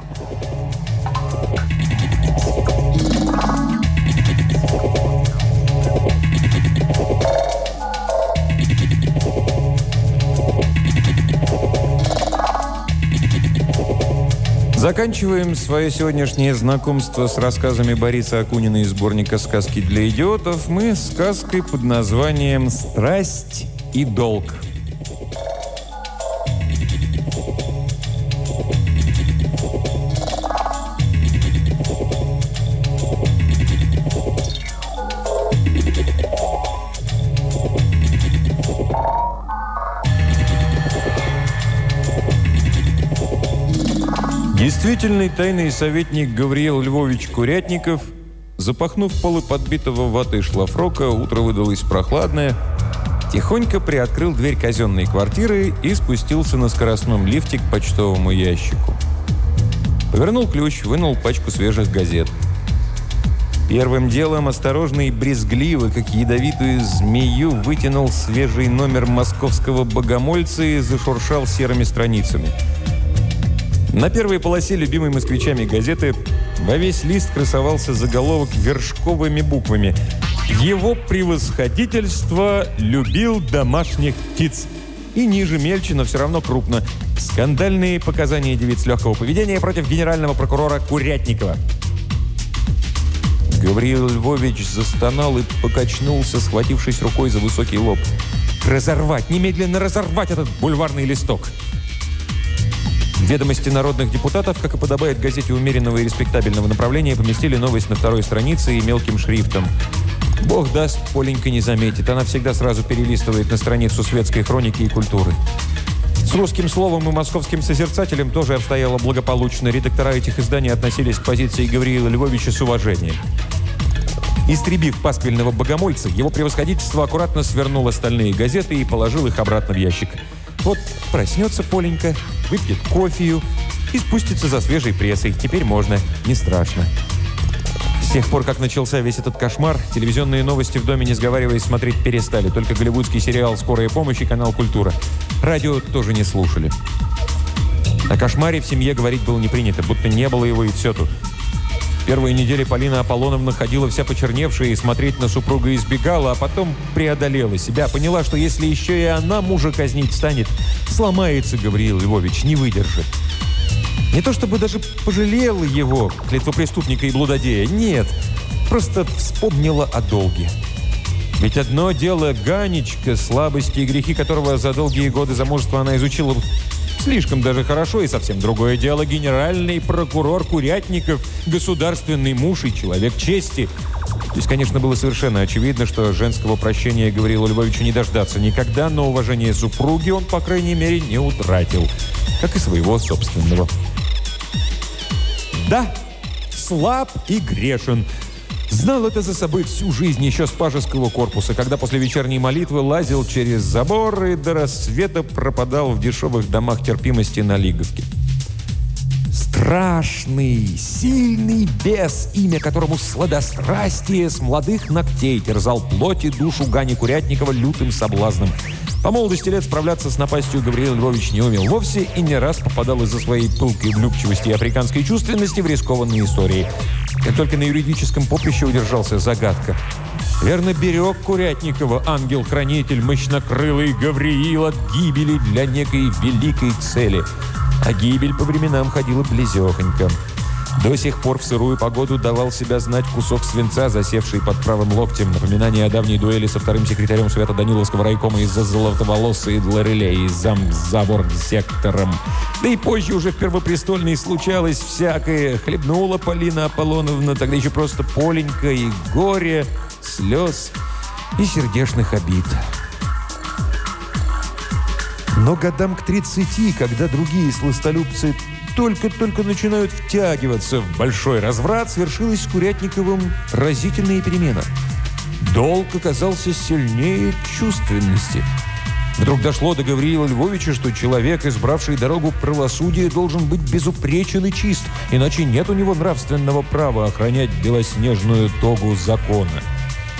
Заканчиваем свое сегодняшнее знакомство с рассказами Бориса Акунина из сборника «Сказки для идиотов» мы сказкой под названием «Страсть и долг». Действительный тайный советник Гавриил Львович Курятников, запахнув полы подбитого ватой шлафрока, утро выдалось прохладное, тихонько приоткрыл дверь казенной квартиры и спустился на скоростном лифте к почтовому ящику. Повернул ключ, вынул пачку свежих газет. Первым делом осторожно и брезгливо, как ядовитую змею, вытянул свежий номер «Московского богомольца» и зашуршал серыми страницами. На первой полосе любимой москвичами газеты во весь лист красовался заголовок вершковыми буквами: «Его превосходительство любил домашних птиц». И ниже мельче, но все равно крупно: «Скандальные показания девиц легкого поведения против генерального прокурора Курятникова». Гавриил Львович застонал и покачнулся, схватившись рукой за высокий лоб. «Разорвать! Немедленно разорвать этот бульварный листок!» Ведомости народных депутатов, как и подобает газете умеренного и респектабельного направления, поместили новость на второй странице и мелким шрифтом. Бог даст, Поленька не заметит. Она всегда сразу перелистывает на страницу светской хроники и культуры. С русским словом и московским созерцателем тоже обстояло благополучно. Редактора этих изданий относились к позиции Гавриила Львовича с уважением. Истребив пасквильного богомольца, его превосходительство аккуратно свернул остальные газеты и положил их обратно в ящик. Вот проснется Поленька, выпьет кофею и спустится за свежей прессой. Теперь можно, не страшно. С тех пор, как начался весь этот кошмар, телевизионные новости в доме, не сговариваясь, смотреть перестали. Только голливудский сериал «Скорая помощь» и канал «Культура». Радио тоже не слушали. О кошмаре в семье говорить было не принято, будто не было его и все тут. Первые недели Полина Аполлоновна ходила вся почерневшая и смотреть на супруга избегала, а потом преодолела себя, поняла, что если еще и она мужа казнить станет, сломается Гавриил Львович, не выдержит. Не то чтобы даже пожалела его, клетвопреступника и блудодея, нет, просто вспомнила о долге. Ведь одно дело Ганечка, слабости и грехи которого за долгие годы замужества она изучила слишком даже хорошо, и совсем другое дело генеральный прокурор Курятников, государственный муж и человек чести. Здесь, конечно, было совершенно очевидно, что женского прощения Гавриилу Львовичу не дождаться никогда, но уважение супруги он, по крайней мере, не утратил, как и своего собственного. Да, слаб и грешен. Знал это за собой всю жизнь еще с пажеского корпуса, когда после вечерней молитвы лазил через забор и до рассвета пропадал в дешевых домах терпимости на Лиговке. Страшный, сильный бес, имя которому сладострастие с молодых ногтей терзал плоть и душу Гани Курятникова лютым соблазном. По молодости лет справляться с напастью Гавриил Львович не умел вовсе и не раз попадал из-за своей пылкой влюбчивости и африканской чувственности в рискованные истории. Как только на юридическом поприще удержался, загадка. Верно, берег Курятникова ангел-хранитель, мощнокрылый Гавриил от гибели для некой великой цели. А гибель по временам ходила близехонько. До сих пор в сырую погоду давал себя знать кусок свинца, засевший под правым локтем. Напоминание о давней дуэли со вторым секретарем Свято-Даниловского райкома из-за золотоволосой Длареле и замзаборгсектором. Да и позже уже в Первопрестольной случалось всякое. Хлебнула Полина Аполлоновна, тогда еще просто Поленька, и горе, слез и сердечных обид. Но годам к 30, когда другие сластолюбцы только начинают втягиваться в большой разврат, свершилась с Курятниковым разительная перемена. Долг оказался сильнее чувственности. Вдруг дошло до Гавриила Львовича, что человек, избравший дорогу правосудия, должен быть безупречен и чист, иначе нет у него нравственного права охранять белоснежную тогу закона.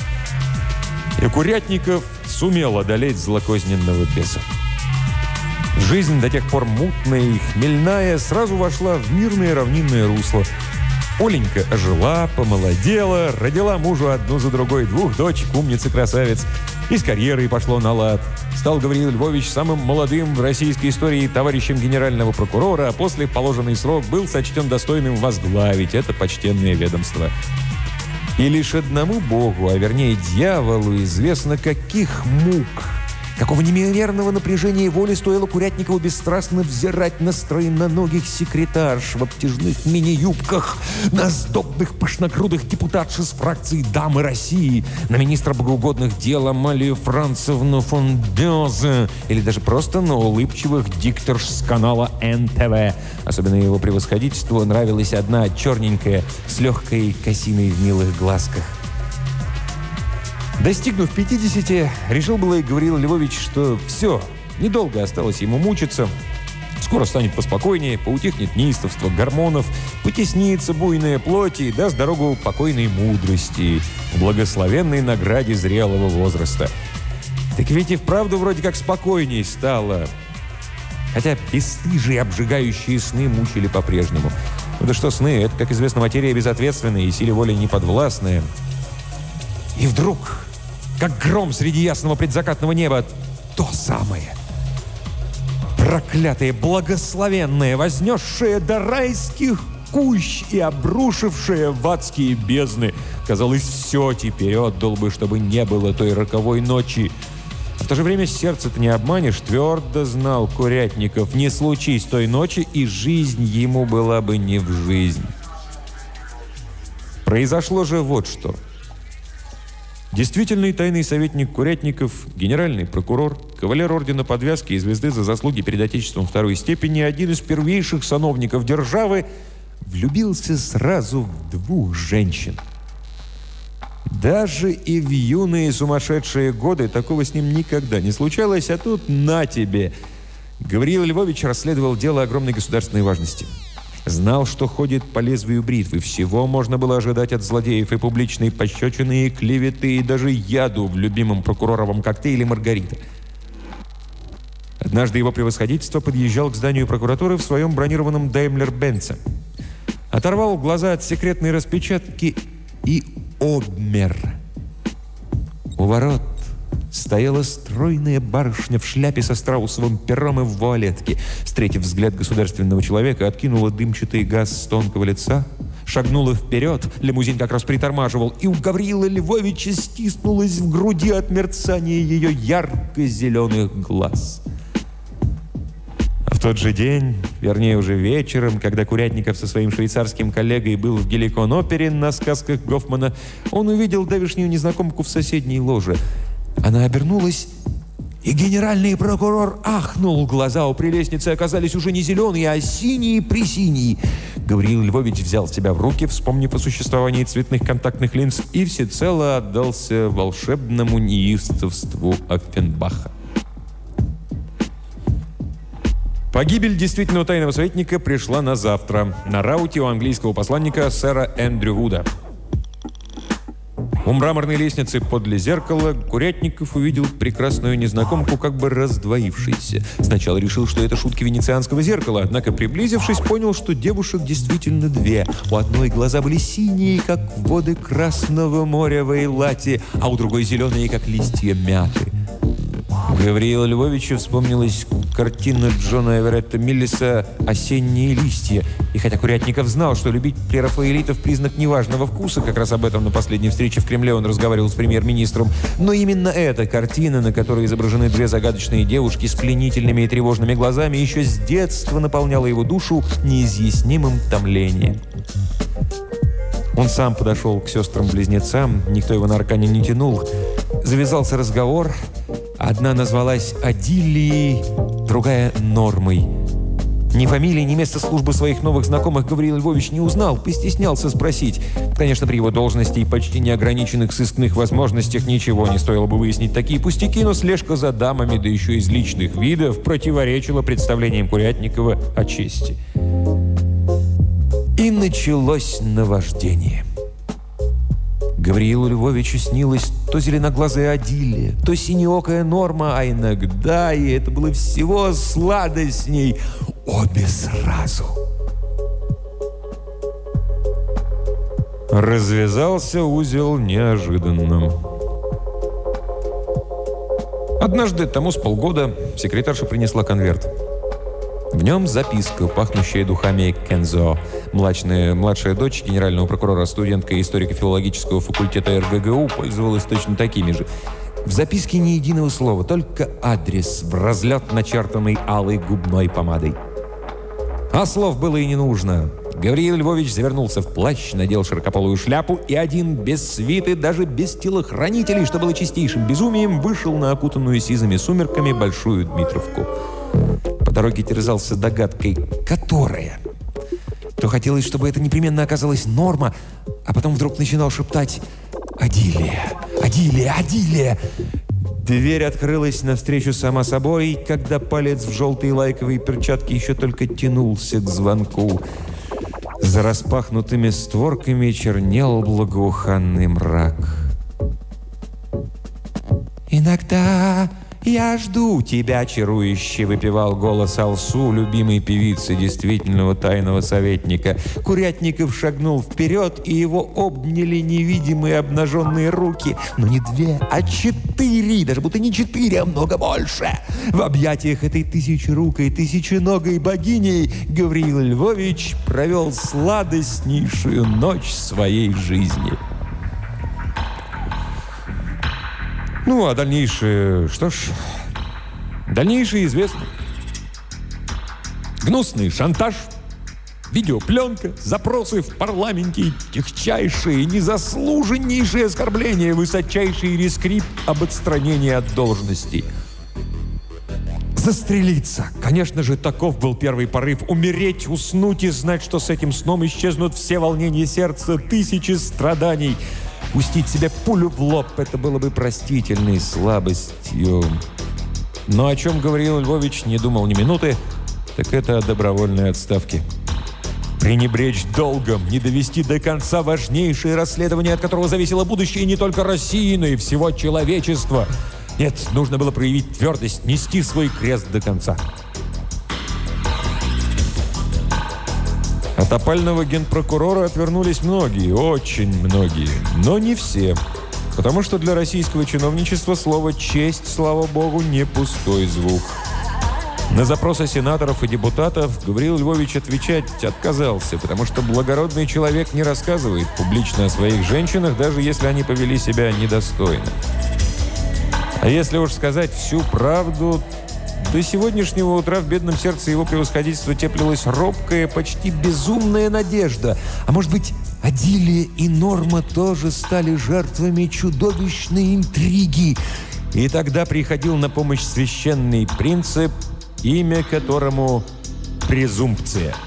И Курятников сумел одолеть злокозненного беса. Жизнь, до тех пор мутная и хмельная, сразу вошла в мирное равнинное русло. Оленька ожила, помолодела, родила мужу одну за другой 2 дочек, умниц и красавиц. И с карьерой пошло на лад. Стал Гавриил Львович самым молодым в российской истории товарищем генерального прокурора, а после положенный срок был сочтен достойным возглавить это почтенное ведомство. И лишь одному Богу, а вернее дьяволу, известно, каких мук, какого неимоверного напряжения воли стоило Курятникову бесстрастно взирать на стройноногих секретарш в обтяжных мини-юбках, на сдобных пышногрудых депутатш из фракции «Дамы России», на министра богоугодных дел Амалию Францевну фон Бёзе или даже просто на улыбчивых дикторш с канала НТВ. Особенно его превосходительству нравилась одна черненькая с легкой косиной в милых глазках. Достигнув 50, решил было и Гавриил Львович, что все, недолго осталось ему мучиться. Скоро станет поспокойнее, поутихнет неистовство гормонов, потеснится буйная плоть и даст дорогу покойной мудрости, благословенной награде зрелого возраста. Так ведь и вправду вроде как спокойней стало. Хотя бесстыжие обжигающие сны мучили по-прежнему. Ну да что сны, это, как известно, материя безответственная и силе воли неподвластная. И вдруг, как гром среди ясного предзакатного неба, то самое. Проклятое, благословенное, вознесшее до райских кущ и обрушившее в адские бездны. Казалось, все теперь отдал бы, чтобы не было той роковой ночи. А в то же время сердце-то не обманешь. Твердо знал Курятников, не случись той ночи, и жизнь ему была бы не в жизнь. Произошло же вот что. Действительный тайный советник Курятников, генеральный прокурор, кавалер ордена Подвязки и звезды за заслуги перед Отечеством 2-й степени, один из первейших сановников державы, влюбился сразу в 2 женщин. Даже и в юные сумасшедшие годы такого с ним никогда не случалось, а тут на тебе. Гавриил Львович расследовал дело огромной государственной важности. Знал, что ходит по лезвию бритвы. Всего можно было ожидать от злодеев: и публичной пощечины, и клеветы, и даже яду в любимом прокуроровом коктейле «Маргарита». Однажды его превосходительство подъезжал к зданию прокуратуры в своем бронированном Даймлер-Бенце. Оторвал глаза от секретной распечатки и обмер. У ворот стояла стройная барышня в шляпе со страусовым пером и в вуалетке. Встретив взгляд государственного человека, откинула дымчатый газ с тонкого лица, шагнула вперед, лимузин как раз притормаживал, и у Гавриила Львовича стиснулась в груди от мерцания ее ярко-зеленых глаз. А в тот же день, вернее уже вечером, когда Курятников со своим швейцарским коллегой был в Геликон-опере на сказках Гофмана, он увидел давешнюю незнакомку в соседней ложе. Она обернулась, и генеральный прокурор ахнул. Глаза у прелестницы оказались уже не зеленые, а синие-пресиние. Гавриил Львович взял себя в руки, вспомнив о существовании цветных контактных линз, и всецело отдался волшебному неистовству Оффенбаха. Погибель действительного тайного советника пришла на завтра, на рауте у английского посланника сэра Эндрю Вуда. У мраморной лестницы подле зеркала Курятников увидел прекрасную незнакомку, как бы раздвоившейся. Сначала решил, что это шутки венецианского зеркала, однако, приблизившись, понял, что девушек действительно 2. У одной глаза были синие, как воды Красного моря в Эйлате, а у другой зеленые, как листья мяты. Гавриилу Львовичу вспомнилась картина Джона Эверетта Миллиса «Осенние листья». И хотя Курятников знал, что любить прерафаэлитов признак неважного вкуса, как раз об этом на последней встрече в Кремле он разговаривал с премьер-министром, но именно эта картина, на которой изображены 2 загадочные девушки с пленительными и тревожными глазами, еще с детства наполняла его душу неизъяснимым томлением. Он сам подошел к сестрам-близнецам, никто его на аркане не тянул. Завязался разговор. Одна назвалась Адиллией, другая — Нормой. Ни фамилии, ни места службы своих новых знакомых Гавриил Львович не узнал, постеснялся спросить. Конечно, при его должности и почти неограниченных сыскных возможностях ничего не стоило бы выяснить такие пустяки, но слежка за дамами, да еще из личных видов, противоречила представлениям Курятникова о чести. И началось наваждение. Гавриилу Львовичу снилась то зеленоглазая Адилия, то синеокая Норма, а иногда, и это было всего сладостней, обе сразу. Развязался узел неожиданно. Однажды, тому с полгода, секретарша принесла конверт. В нем записка, пахнущая духами Кензо. Младшая дочь генерального прокурора, студентка историко-филологического факультета РГГУ, пользовалась точно такими же. В записке ни единого слова, только адрес в разлет, начертанный алой губной помадой. А слов было и не нужно. Гавриил Львович завернулся в плащ, надел широкополую шляпу и один, без свиты, даже без телохранителей, что было чистейшим безумием, вышел на окутанную сизыми сумерками Большую Дмитровку. По дороге терзался догадкой, которая. То хотелось, чтобы это непременно оказалась Норма, а потом вдруг начинал шептать «Адилия! Адилия! Адилия!». Дверь открылась навстречу сама собой, когда палец в желтой лайковой перчатке еще только тянулся к звонку. За распахнутыми створками чернел благоуханный мрак. «Иногда я жду тебя, чарующе», — выпевал голос Алсу, любимой певицы действительного тайного советника. Курятников шагнул вперед, и его обняли невидимые обнаженные руки. Но не 2, а 4, даже будто не 4, а много больше. В объятиях этой тысячерукой, тысяченогой богиней Гавриил Львович провел сладостнейшую ночь своей жизни. Ну, а дальнейшее... Что ж, дальнейшее известно. Гнусный шантаж, видеопленка, запросы в парламенте, тягчайшие, незаслуженнейшие оскорбления, высочайший рескрипт об отстранении от должности. Застрелиться. Конечно же, таков был первый порыв. Умереть, уснуть и знать, что с этим сном исчезнут все волнения сердца, тысячи страданий. Пустить себе пулю в лоб – это было бы простительной слабостью. Но о чем Гавриил Львович не думал ни минуты, так это о добровольной отставке. Пренебречь долгом, не довести до конца важнейшее расследование, от которого зависело будущее не только России, но и всего человечества. Нет, нужно было проявить твердость, нести свой крест до конца. От опального генпрокурора отвернулись многие, очень многие, но не все. Потому что для российского чиновничества слово «честь», слава богу, не пустой звук. На запросы сенаторов и депутатов Гавриил Львович отвечать отказался, потому что благородный человек не рассказывает публично о своих женщинах, даже если они повели себя недостойно. А если уж сказать всю правду, до сегодняшнего утра в бедном сердце его превосходительства теплилась робкая, почти безумная надежда. А может быть, Адилия и Норма тоже стали жертвами чудовищной интриги. И тогда приходил на помощь священный принцип, имя которому презумпция.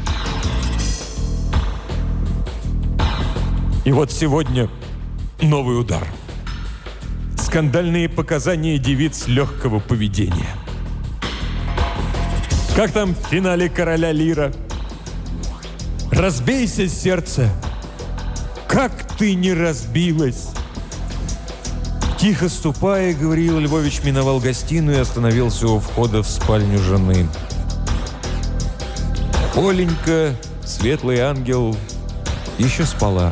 И вот сегодня новый удар. Скандальные показания девиц легкого поведения. Как там в финале «Короля Лира»? «Разбейся, сердце! Как ты не разбилась!» Тихо ступая, Гавриил Львович миновал гостиную и остановился у входа в спальню жены. Оленька, светлый ангел, еще спала.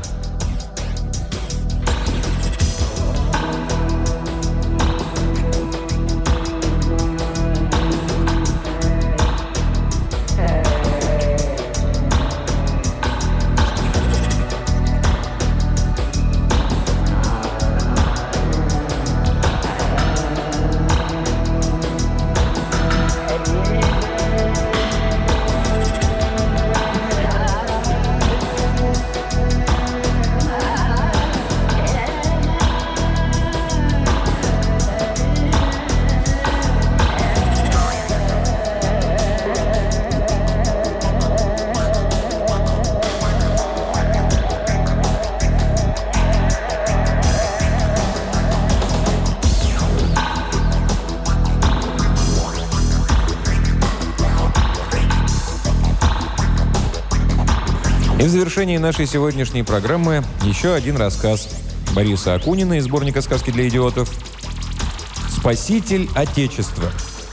И в завершении нашей сегодняшней программы еще один рассказ. Бориса Акунина из сборника «Сказки для идиотов». «Спаситель Отечества».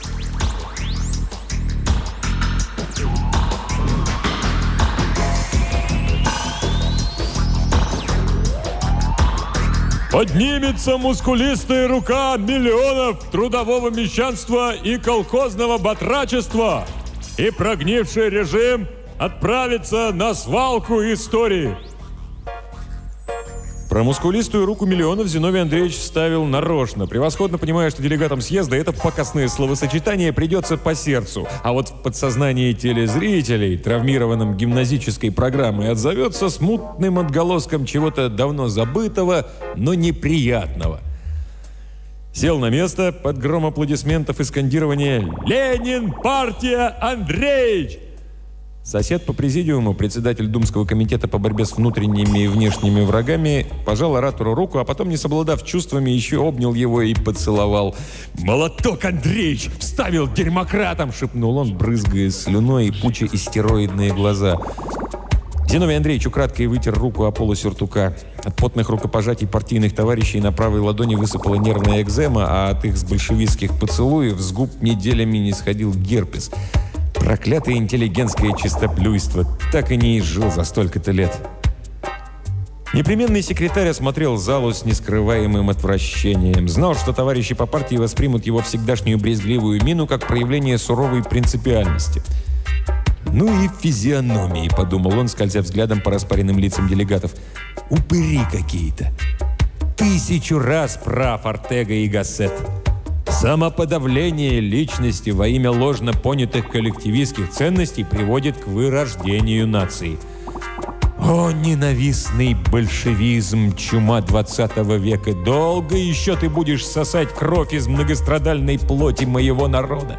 Поднимется мускулистая рука миллионов трудового мещанства и колхозного батрачества, и прогнивший режим отправится на свалку истории. Про мускулистую руку миллионов Зиновий Андреевич вставил нарочно, превосходно понимая, что делегатам съезда это пакостное словосочетание придется по сердцу. А вот в подсознании телезрителей, травмированным гимназической программой, отзовется смутным отголоском чего-то давно забытого, но неприятного. Сел на место под гром аплодисментов и скандирования «Ленин, партия, Андреевич!». Сосед по президиуму, председатель Думского комитета по борьбе с внутренними и внешними врагами, пожал оратору руку, а потом, не совладав чувствами, еще обнял его и поцеловал. «Молоток, Андреич! Вставил дерьмократом!» — шепнул он, брызгая слюной и пуча истероидные глаза. Зиновий Андреевич украдкой вытер руку о полу сюртука. От потных рукопожатий партийных товарищей на правой ладони высыпала нервная экзема, а от их с большевистских поцелуев с губ неделями не сходил герпес. Проклятое интеллигентское чистоплюйство. Так и не изжил за столько-то лет. Непременный секретарь осмотрел залу с нескрываемым отвращением. Знал, что товарищи по партии воспримут его всегдашнюю брезгливую мину как проявление суровой принципиальности. «Ну и физиономии», — подумал он, скользя взглядом по распаренным лицам делегатов. «Упыри какие-то. 1000 раз прав Ортега и Гассет. Самоподавление личности во имя ложно понятых коллективистских ценностей приводит к вырождению нации. О, ненавистный большевизм, чума 20 века! Долго еще ты будешь сосать кровь из многострадальной плоти моего народа!»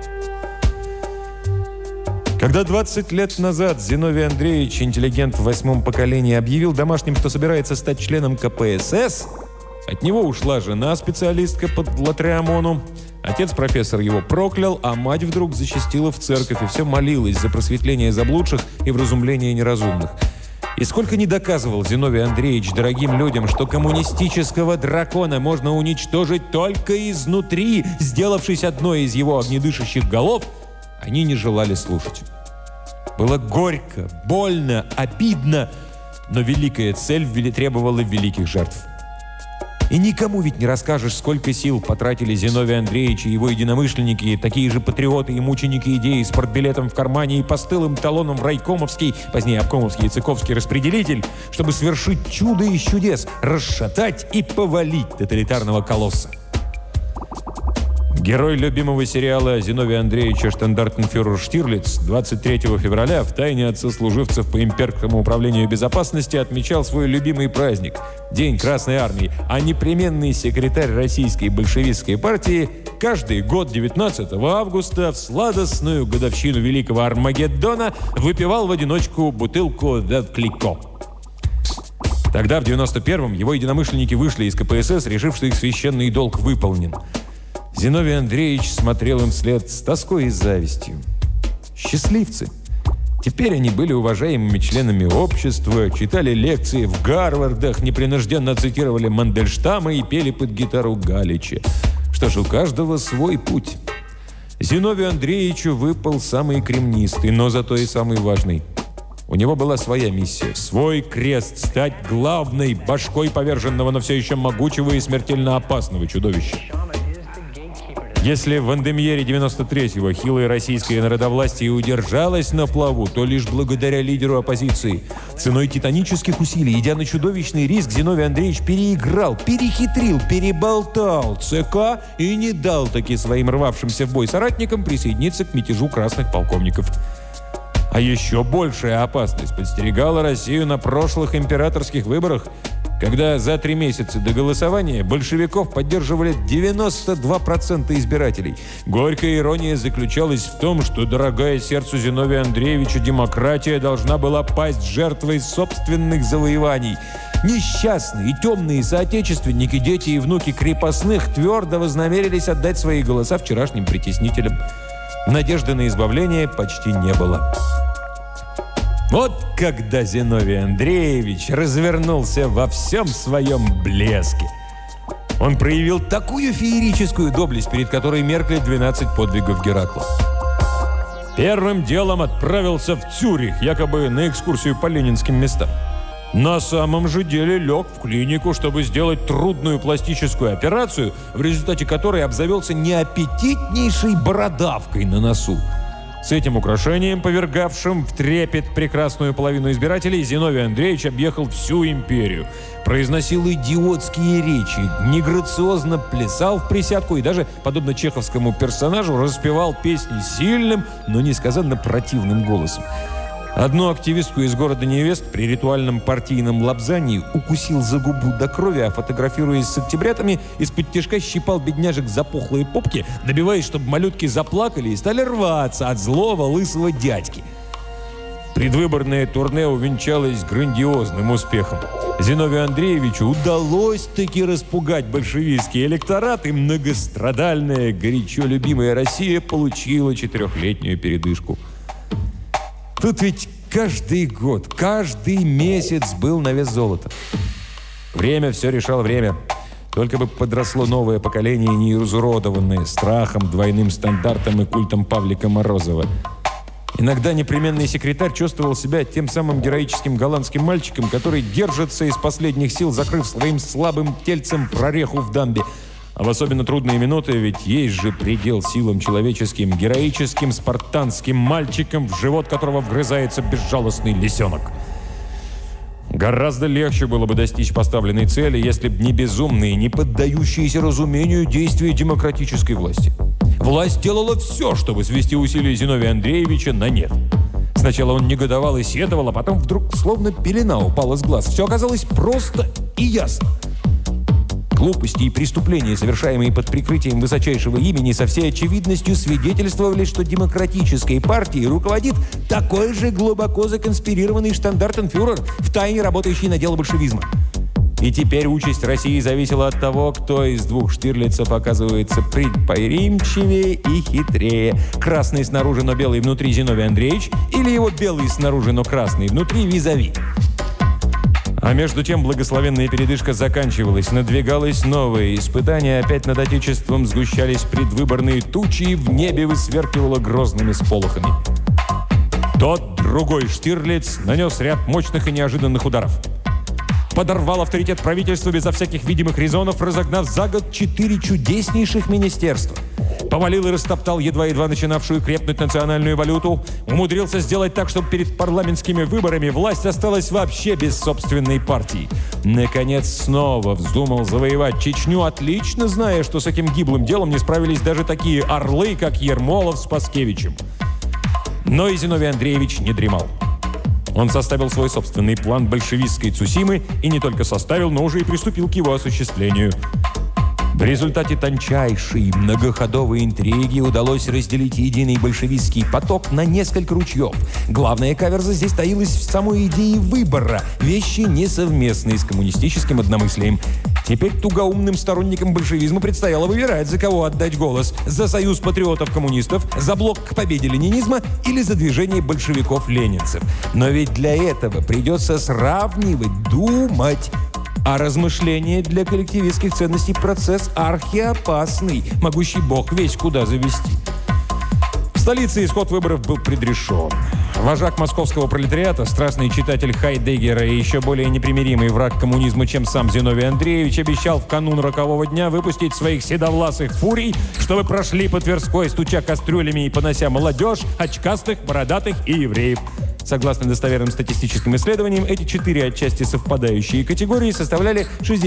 Когда 20 лет назад Зиновий Андреевич, интеллигент в 8-м поколении, объявил домашним, что собирается стать членом КПСС, от него ушла жена, специалистка по латриамону. Отец профессор его проклял, а мать вдруг зачастила в церковь и все молилась за просветление заблудших и вразумление неразумных. И сколько не доказывал Зиновий Андреевич дорогим людям, что коммунистического дракона можно уничтожить только изнутри, сделавшись одной из его огнедышащих голов, они не желали слушать. Было горько, больно, обидно, но великая цель требовала великих жертв. И никому ведь не расскажешь, сколько сил потратили Зиновий Андреевич и его единомышленники, такие же патриоты и мученики идеи с портбилетом в кармане и постылым талоном в райкомовский, позднее обкомовский и цыковский распределитель, чтобы свершить чудо из чудес, расшатать и повалить тоталитарного колосса. Герой любимого сериала Зиновия Андреевича штандартенфюрер Штирлиц 23 февраля втайне от сослуживцев по имперскому управлению безопасности отмечал свой любимый праздник – День Красной Армии, а непременный секретарь Российской большевистской партии каждый год 19 августа в сладостную годовщину Великого Армагеддона выпивал в одиночку бутылку «Вет Клико». Тогда, в 91-м, его единомышленники вышли из КПСС, решив, что их священный долг выполнен. Зиновий Андреевич смотрел им вслед с тоской и завистью. Счастливцы. Теперь они были уважаемыми членами общества, читали лекции в Гарвардах, непринужденно цитировали Мандельштама и пели под гитару Галича. Что ж, у каждого свой путь. Зиновию Андреевичу выпал самый кремнистый, но зато и самый важный. У него была своя миссия, свой крест – стать главной башкой поверженного, но все еще могучего и смертельно опасного чудовища. Если в Андемьере 93-го хилое российское народовластие удержалось на плаву, то лишь благодаря лидеру оппозиции. Ценой титанических усилий, идя на чудовищный риск, Зиновий Андреевич переиграл, перехитрил, переболтал ЦК и не дал таки своим рвавшимся в бой соратникам присоединиться к мятежу красных полковников. А еще большая опасность подстерегала Россию на прошлых императорских выборах, когда за 3 месяца до голосования большевиков поддерживали 92% избирателей. Горькая ирония заключалась в том, что дорогая сердцу Зиновия Андреевича демократия должна была пасть жертвой собственных завоеваний. Несчастные и темные соотечественники, дети и внуки крепостных твердо вознамерились отдать свои голоса вчерашним притеснителям. Надежды на избавление почти не было. Вот когда Зиновий Андреевич развернулся во всем своем блеске. Он проявил такую феерическую доблесть, перед которой меркли 12 подвигов Геракла. Первым делом отправился в Цюрих, якобы на экскурсию по ленинским местам. На самом же деле лег в клинику, чтобы сделать трудную пластическую операцию, в результате которой обзавелся неаппетитнейшей бородавкой на носу. С этим украшением, повергавшим в трепет прекрасную половину избирателей, Зиновий Андреевич объехал всю империю. Произносил идиотские речи, неграциозно плясал в присядку и даже, подобно чеховскому персонажу, распевал песни сильным, но несказанно противным голосом. Одну активистку из города невест при ритуальном партийном лапзании укусил за губу до крови, а фотографируясь с октябрятами, из-под тишка щипал бедняжек за пухлые попки, добиваясь, чтобы малютки заплакали и стали рваться от злого лысого дядьки. Предвыборное турне увенчалось грандиозным успехом. Зиновию Андреевичу удалось таки распугать большевистский электорат, и многострадальная, горячо любимая Россия получила 4-летнюю передышку. Тут ведь каждый год, каждый месяц был на вес золота. Время все решало время. Только бы подросло новое поколение, не изуродованное страхом, двойным стандартом и культом Павлика Морозова. Иногда непременный секретарь чувствовал себя тем самым героическим голландским мальчиком, который держится из последних сил, закрыв своим слабым тельцем прореху в дамбе. А в особенно трудные минуты, ведь есть же предел силам человеческим, героическим спартанским мальчиком, в живот которого вгрызается безжалостный лисенок. Гораздо легче было бы достичь поставленной цели, если бы не безумные, не поддающиеся разумению действия демократической власти. Власть делала все, чтобы свести усилия Зиновия Андреевича на нет. Сначала он негодовал и сетовал, а потом вдруг словно пелена упала с глаз. Все оказалось просто и ясно. Глупости и преступления, совершаемые под прикрытием высочайшего имени, со всей очевидностью свидетельствовали, что демократической партией руководит такой же глубоко законспирированный штандартенфюрер, втайне работающий на дело большевизма. И теперь участь России зависела от того, кто из двух Штирлицев оказывается предприимчивее и хитрее. Красный снаружи, но белый внутри Зиновий Андреевич, или его белый снаружи, но красный внутри визави. А между тем благословенная передышка заканчивалась, надвигалось новое испытание, опять над Отечеством сгущались предвыборные тучи, и в небе высверкивало грозными сполохами. Тот другой Штирлиц нанес ряд мощных и неожиданных ударов. Подорвал авторитет правительства безо всяких видимых резонов, разогнав за год 4 чудеснейших министерства. Повалил и растоптал едва-едва начинавшую крепнуть национальную валюту. Умудрился сделать так, чтобы перед парламентскими выборами власть осталась вообще без собственной партии. Наконец, снова вздумал завоевать Чечню, отлично зная, что с этим гиблым делом не справились даже такие орлы, как Ермолов с Паскевичем. Но и Зиновий Андреевич не дремал. Он составил свой собственный план большевистской Цусимы и не только составил, но уже и приступил к его осуществлению. В результате тончайшей многоходовой интриги удалось разделить единый большевистский поток на несколько ручьев. Главная каверза здесь таилась в самой идее выбора, вещи несовместные с коммунистическим одномыслием. Теперь тугоумным сторонникам большевизма предстояло выбирать, за кого отдать голос: за союз патриотов-коммунистов, за блок к победе ленинизма или за движение большевиков-ленинцев. Но ведь для этого придется сравнивать, думать. А размышление для коллективистских ценностей процесс архиопасный, могущий бог весь куда завести. В столице исход выборов был предрешен. Вожак московского пролетариата, страстный читатель Хайдеггера и еще более непримиримый враг коммунизма, чем сам Зиновий Андреевич, обещал в канун рокового дня выпустить своих седовласых фурий, чтобы прошли по Тверской, стуча кастрюлями и понося молодежь, очкастых, бородатых и евреев. Согласно достоверным статистическим исследованиям, эти 4 отчасти совпадающие категории составляли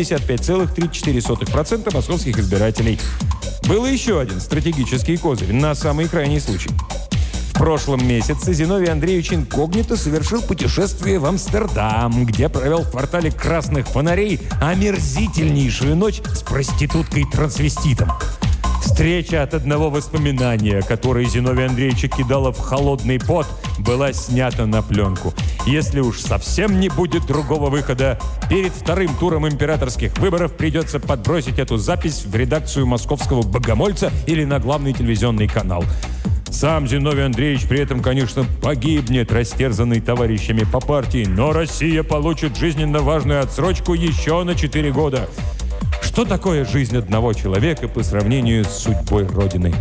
65,34% московских избирателей. Был еще один стратегический козырь на самый крайний случай. В прошлом месяце Зиновий Андреевич инкогнито совершил путешествие в Амстердам, где провел в квартале красных фонарей омерзительнейшую ночь с проституткой-трансвеститом. Встреча от одного воспоминания, которое Зиновия Андреевича кидало в холодный пот, была снята на пленку. Если уж совсем не будет другого выхода, перед вторым туром императорских выборов придется подбросить эту запись в редакцию «Московского богомольца» или на главный телевизионный канал. Сам Зиновий Андреевич при этом, конечно, погибнет, растерзанный товарищами по партии, но Россия получит жизненно важную отсрочку еще на 4 года. Что такое жизнь одного человека по сравнению с судьбой Родины?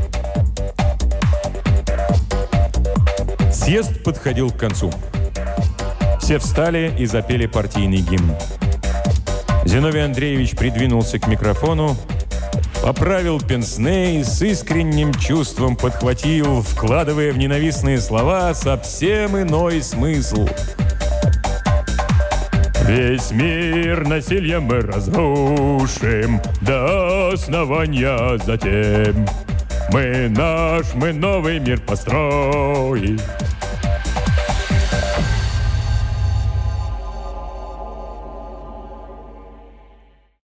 Съезд подходил к концу. Все встали и запели партийный гимн. Зиновий Андреевич придвинулся к микрофону, поправил пенсне и с искренним чувством подхватил, вкладывая в ненавистные слова совсем иной смысл. Весь мир насилием мы разрушим до основания затем. Мы новый мир построим.